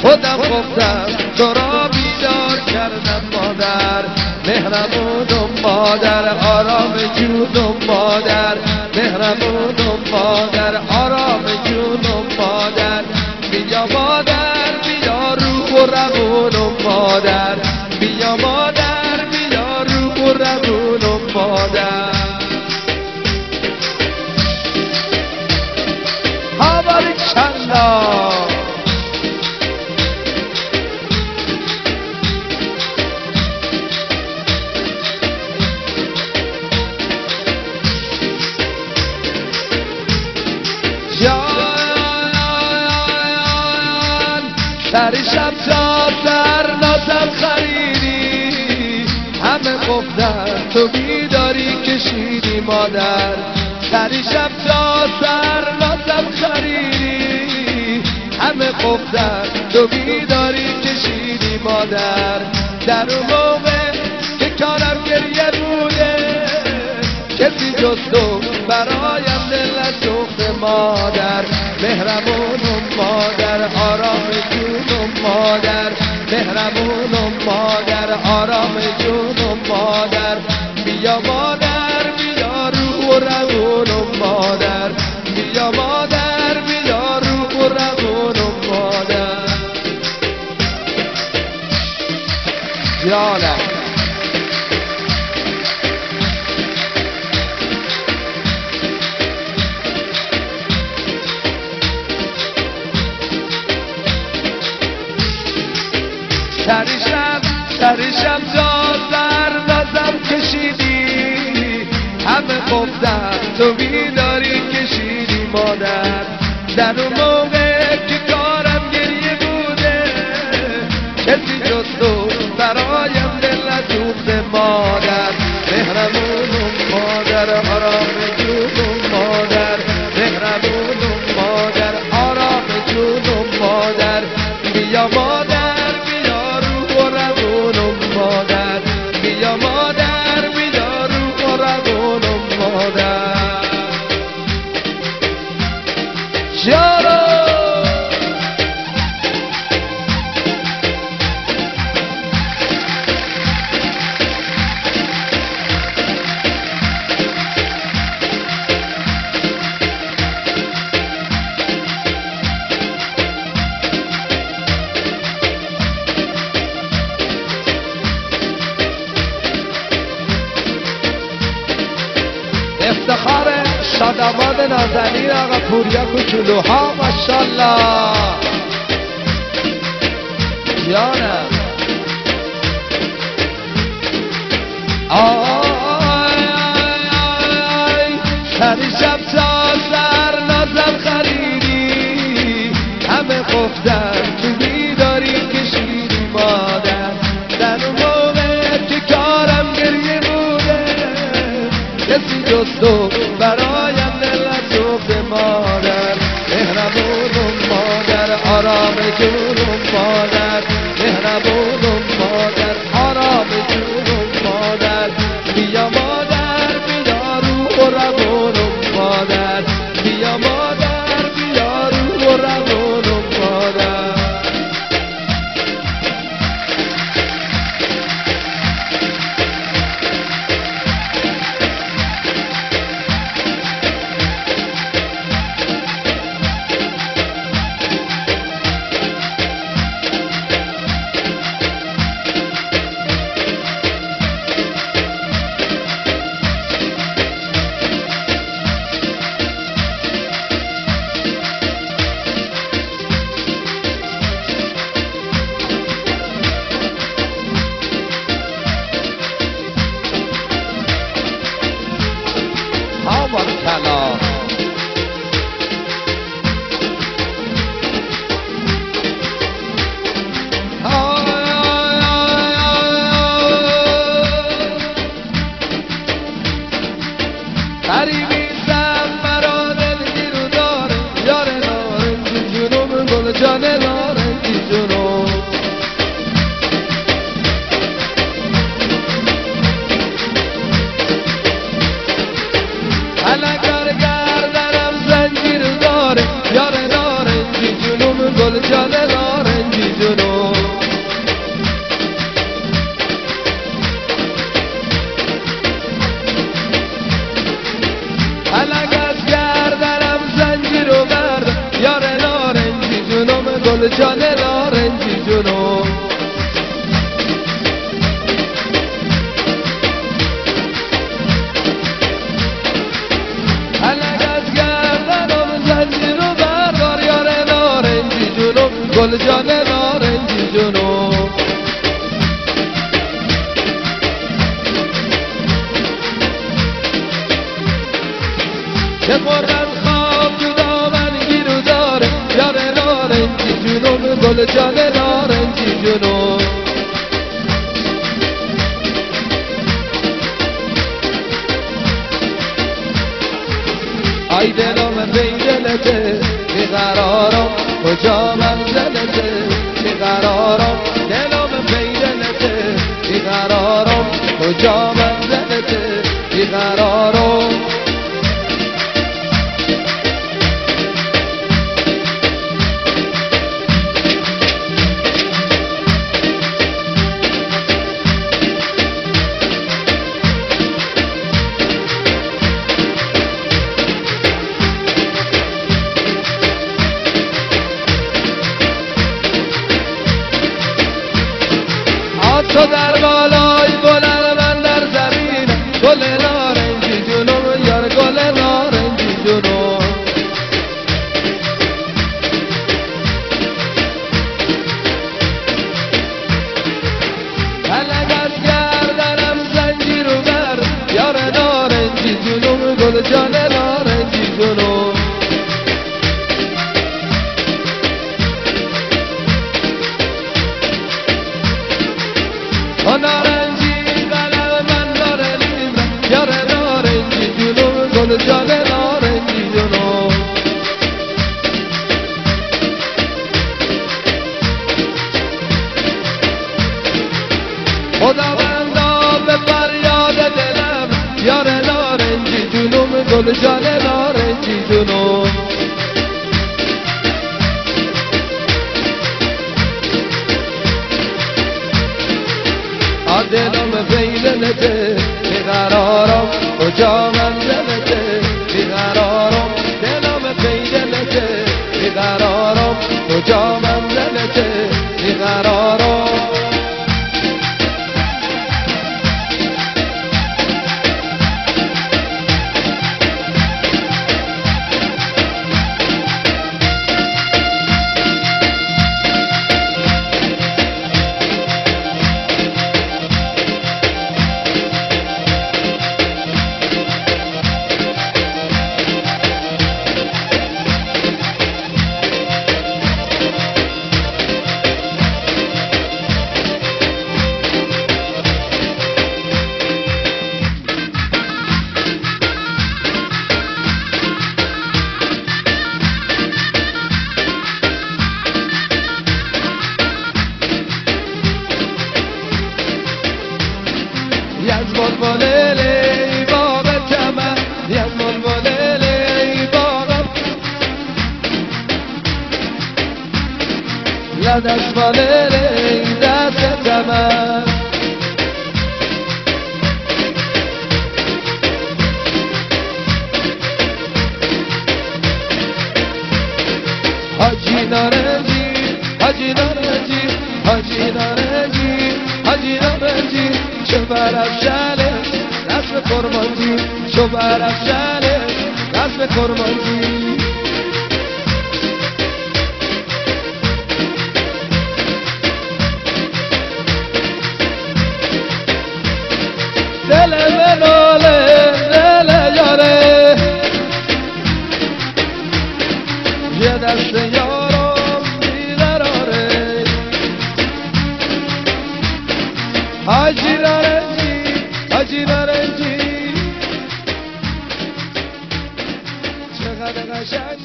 خودم گفتم تو را بیدار کردم مادر، مهربونم مادر، آرام جونم مادر، مهربونم مادر، آرام جونم مادر. بیا مادر بیا روح و روونم مادر، بیا مادر بیا روح و روونم مادر. ها باریکالله. سرشم تا در نازم خریدی، همه گفتن تو بیداری کشیدی مادر. سرشم تا در نازم خریدی، همه گفتن تو بیداری کشیدی مادر. در اون موقع که کارم گریه بوده، کسی جز تو برایم دل نسوخته مادر. مهربونم مادر، آرام جونم مادر، مهربونم مادر، آرام جونم مادر. بیا مادر بیا روح و روونم مادر، بیا مادر بیا روح و روونم مادر. جانم سرشم تا در نازم کشیدی، همه گفتن تو بیداری کشیدی مادر. در اون موقع که کارم گریه بوده، کسی جز تو برایم دل نسوخته مادر. مهربونم مادر، آرام جونم مادر، مهربونم مادر، آرام جونم مادر. بیا مادر مادر، بیا مادر بیا روح و روونم مادر. جارو افتخار شاداباد نازنین آقا پوریا کوچولوها ماشاءالله. جانم آی سرشم تا سر نازم خریدی، همه گفتن تو بیداری کشیدی مادر. در اون موقع که کارم گریه بوده، کسی جز تو برایم دل نسوخته مادر. مهربونم مادر، آرام جونم مادر، مهربونم مادر، آرام جونم مادر. بیا مادر بیا روح و روونم مادر، بیا مادر بیا روح و روونم مادر. گل جان نارنجی جنون الگ از گردنم زنجیر رو بردار یار نارنجی جنون گل جان نارنجی جنون که قربت خواب تو دامن گیرو داره یار نارنجی جنون گل جان نارنجی جنون ای دلم بی دلته بیقرارم کجا منزلته بیقرارم دلم بی دلته بیقرارم کجا منزلته بیقرارم تو در بالای گلر من در زمین گل نارنجی جنون یار گل نارنجی جنون الگ از گردنم زنجیر و بر یار نارنجی جنون گل جان نارنجی جنون نارنجی قلب من داره لیبرم یار نارنجی جنون گل جان نارنجی جنون خداوندا به فریاد دلم یار نارنجی جنون گل جان نارنجی جنون دلم بیدلته بیقرارم کجا منزلته بیقرارم دلم بیدلته بیقرارم کجا منزلته بیقرارم یزمان والله باغ تمام یزمان والله باغ لدش والله دست تمام حاجی نارنجی حاجی نارنجی حاجی نارنجی حاجی نارنجی شو برافشانه رسم کرمانجی شو برافشانه رسم کرمانجی دل مناله دل یاره یه دست یارم بیقراره حاجی نارنجی حاجی نارنجی چقدر قشنگ